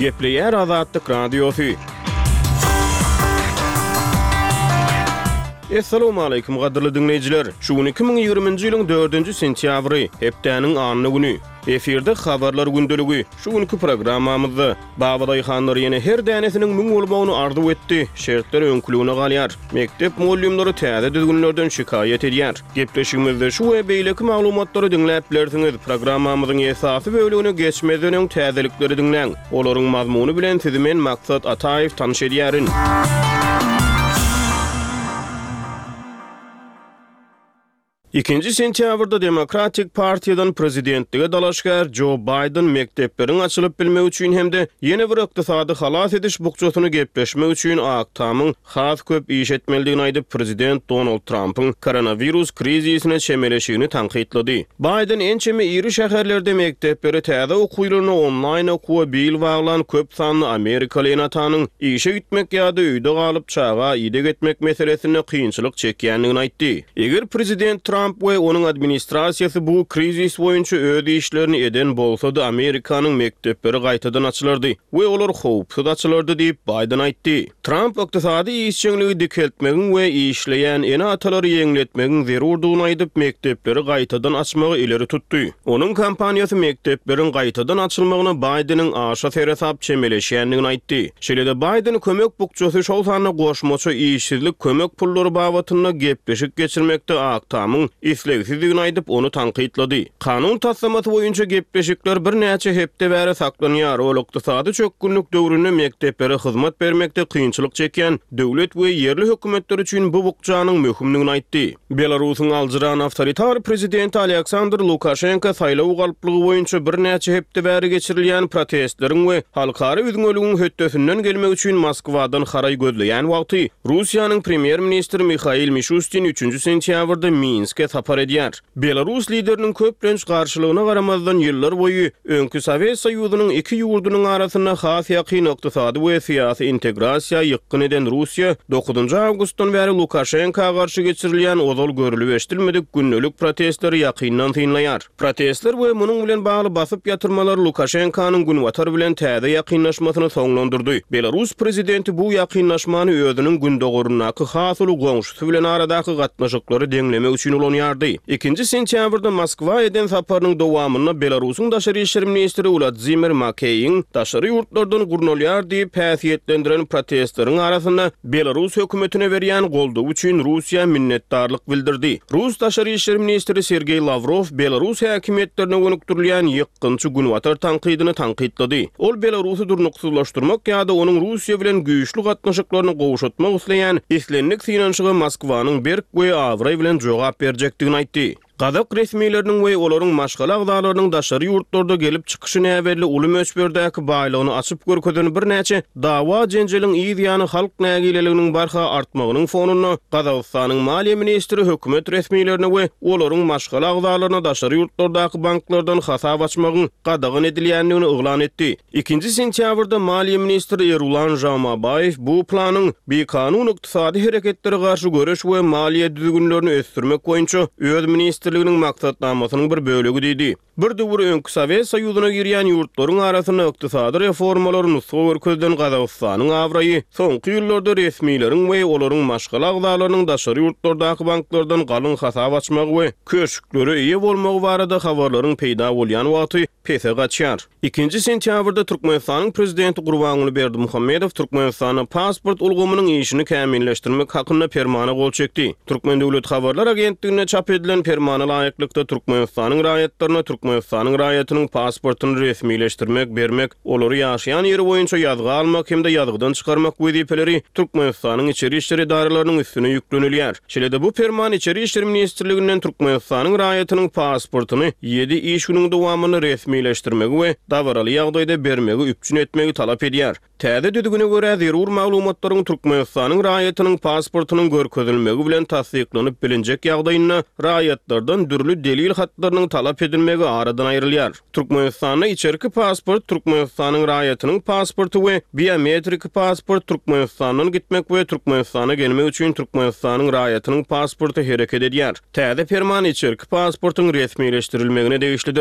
Gepleýär Azatlyk Radiosu. Assalamu alaykum gaderly dinleýijiler. Şu 2020-nji ýylyň 4-nji sentýabry, hepdeniň anyny güni. Eferde habarlar gündeligi. Şu günkü programmamyzda Babaday hanlar ýene her dänesiniň müň bolmagyny arzuw etdi. Şertler öňkülügine galýar. Mektep muallimleri täze düzgünlerden şikayet edýär. Gepleşigimizde şu we beýleki maglumatlary dinläp bilersiňiz. Programmamyzyň esasy bölügine geçmeden öň täzelikleri dinläň. Olaryň mazmuny bilen sizi men Maksat Ataýew tanyş edýärin. İkinci sentýabrda Demokratik Partiýadan prezidentlige dalaşgar Joe Biden mektepleriň açylyp bilmek üçin hemde ýene bir ykdysady halas ediş bukçasyny gepleşmek üçin aktamyň has köp iş etmeligini aýdyp prezident Donald Trump'yň koronavirus krizisine çemeleşigini tanqidlady. Biden ençeme iri şäherlerde mektepleri täze okuýlaryny online okuwa bil baglan köp sanly Amerikaly enatanyň işe gitmek ýa-da öýde galyp çaga ýydyk etmek meselesinde kynçylyk çekýänligini aýtdy. Eger prezident Trump we onuň administrasiýasy bu krizis boýunça öz işlerini eden bolsa-da Amerikanyň mektepleri gaýtadan açylardy we olar howpsuz açylardy diýip Biden aýtdy. Trump ykdysady işçiligi dikeltmegiň we işleýän enatalary ýeňletmegiň zerurdygyny aýdyp mektepleri gaýtadan açmagy ileri tutdy. Onuň kampaniýasy mektepleriň gaýtadan açylmagyna Bideniň aşa serhesap çemeleşýänligini aýtdy. Şeýle Biden kömek bukçasy şol sany goşmaça işsizlik kömek pullary babatyna gepleşik geçirmekde aktamyň islegsizligini aýdyp onu tanqidlady. Kanun taslamasy boýunça gepleşikler bir näçe hepde bäri saklanýar. Ol ykdysady çökkünlük döwründe mektepleri hyzmat bermekde kynçylyk çekýän döwlet we ýerli hökümetler üçin bu bukçanyň möhümligini aýtdy. Belarusyň alжyran awtoritar prezidenti Aleksandr Lukashenko saýlaw galyplygy boýunça bir näçe hepde bäri geçirilýän protestleriň we halkara üzgünlügiň hötdesinden gelmek üçin Moskwadan haray gözleýän wagty Russiýanyň premier ministri Mikhail Mishustin 3-nji sentýabrda Minske sapar edýär. Belarus lideriniň köplenç garşylygyna garamazdan ýyllar boýu öňkü Sowet Soýuzynyň iki ýurdunyň arasyna has ýakyn ykdysady we syýasy integrasiýa ýykyn eden Russiýa 9 awgustdan bäri Lukashenko'ga garşy geçirilýän ozal görülüp eşdilmedik günnelik protestleri ýakyndan tynlaýar. Protestler we munyň bilen bagly basyp ýatyrmalar Lukashenko'nyň günwatar bilen täze ýakynlaşmasyny soňlandyrdy. Belarus prezidenti bu ýakynlaşmany özüniň gündogurunaky has uly goňşusy bilen aradaky gatnaşyklary deňlemek üçin ulanýardy. 2-nji sentýabrda Moskwa eden saparynyň dowamyna Belarusyň daşary işler ministri Vladimir Makeyin daşary ýurtlardan gurnalýar diýip häsiýetlendiren protestleriň arasyna Belarus hökümetine berýän goldaw üçin Russiýa minnetdarlyk bildirdi. Rus daşary işler ministri Sergey Lavrov Belarus häkimetlerine gönükdirilýän ýykynçy günwatar tanqydyny tanqidlady. Ol Belarusy durnuksuzlaşdyrmak ýa-da onuň Russiýa bilen güýçli gatnaşyklaryny gowşatmak isleýän islenlik synanşygy Moskwanyň berk we awray bilen jogap berjekdigini aýtdy. Gazak resmiýetleriniň we olaryň maşgala agdalarynyň daşary ýurtlarda gelip çykyşyny äwelli uly möçberdäki baýlygyny açyp görkezeni bir näçe dawa jenjeliň ýa-da halk nägileliginiň barha artmagynyň fonuna Gazakstanyň maliýe ministri hökümet resmiýetlerine we olaryň maşgala agdalaryna daşary ýurtlardaky banklardan hasap açmagyň gadagyn edilýändigini oglan etdi. 2-nji sentýabrda maliýe ministri Erulan Jamabayev bu planyň bir kanun ykdysady hereketlere garşy göreş we maliýe düzgünlerini ösdürmek boýunça öz ministrliginiň maksatnamasynyň bir bölegi diýdi. Bir döwür öňkü Sowet Soýuzyna girýän ýurtlaryň arasyna ykdysady reformalary nusga körkezden Gazakstanyň awraýy soňky ýyllarda resmiýlerin we olaryň maşgala agdalarynyň daşary ýurtlardaky banklardan galyň hasap açmagy we köşkleri iýe bolmagy barada habarlaryň peýda bolýan wagty pese gaçýar. 2-nji sentýabrda Türkmenistanyň prezidenti Gurbanuly Berdimuhammedow Türkmenistana pasport ulgamynyň işini kämilleşdirmek hakynda fermana gol çekdi. Türkmen döwlet habarlar agentligine çap edilen fermana laýyklykda Türkmenistanyň raýatlaryna Türkmenistanyň raýatynyň pasportyny resmiýleşdirmek, bermek, olary ýaşaýan ýeri boýunça ýazgy almak hemde ýazgydan çykarmak wezipeleri Türkmenistanyň içeri işler idaralarynyň üstüne ýüklenilýär. Şeýle bu ferman içeri işler ministrliginden Türkmenistanyň raýatynyň pasportyny 7 iş günüň dowamyny resmiýleşdirmegi we dawaraly ýagdaýda bermegi üpçün etmegi talap edýär. Täze düdügüne görä zerur maglumatlaryň Türkmenistanyň raýatynyň pasportynyň görkezilmegi bilen tasdiklanyp bilinjek ýagdaýyna raýatlardan dürli delil hatlarynyň talap edilmegi aradan aýrylýar. Türkmenistanyň içerki pasport Türkmenistanyň raýatynyň pasporty we biometrik pasport Türkmenistanyň gitmek we Türkmenistana gelmek üçin Türkmenistanyň raýatynyň pasporty hereket edýär. Täze ferman içerki pasportyň resmiýleşdirilmegine degişlidir.